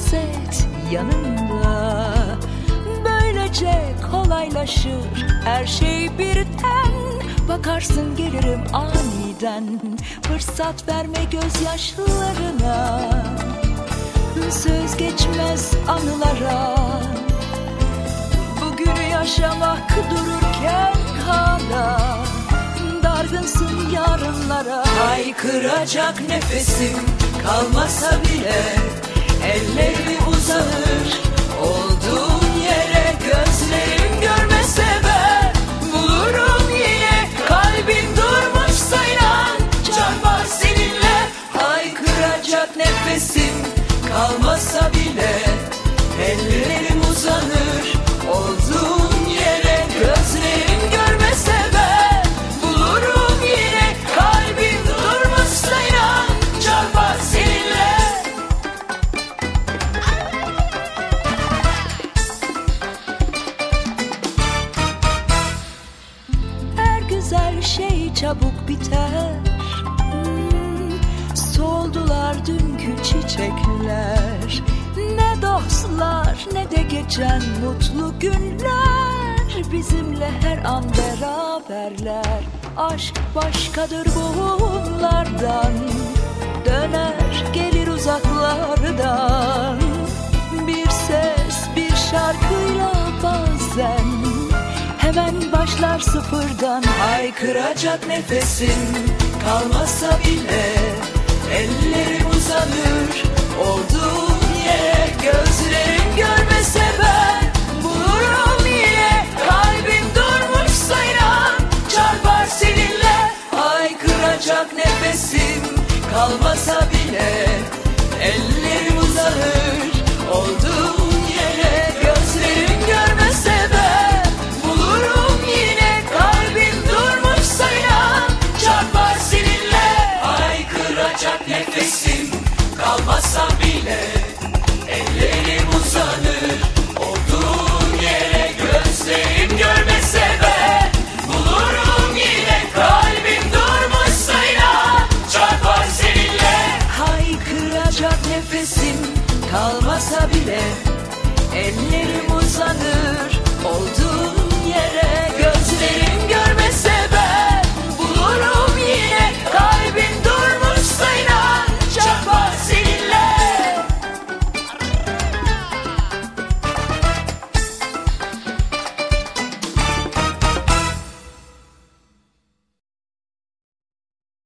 hisset yanımda. Böylece kolaylaşır her şey birden. Bakarsın gelirim aniden, fırsat verme gözyaşlarına. Söz geçmez anılara, bugünü yaşamak dururken hala. Dargınsın yarınlara, haykıracak nefesim kalmasa bile ellerimi uzanır olduğun yere. Gözlerim görmese ben bulurum yine, kalbin durmuşsa inan çarpar seninle. Haykıracak nefesim kalmasa bile ellerim uzanır olduğun yere. Gözlerim görmese ben bulurum yine, kalbin durmuşsa inan çarpar seninle. Her güzel şey çabuk biter. Soldular dünkü çiçekler. Ne dostlar ne de geçen mutlu günler. Bizimle her an beraberler. Aşk başkadır bunlardan. Döner gelir uzaklardan. Bir ses bir şarkıyla bazen hemen başlar sıfırdan. Haykıracak nefesim kalmasa bile ellerim uzanır olduğun yere. Gözlerim görmese ben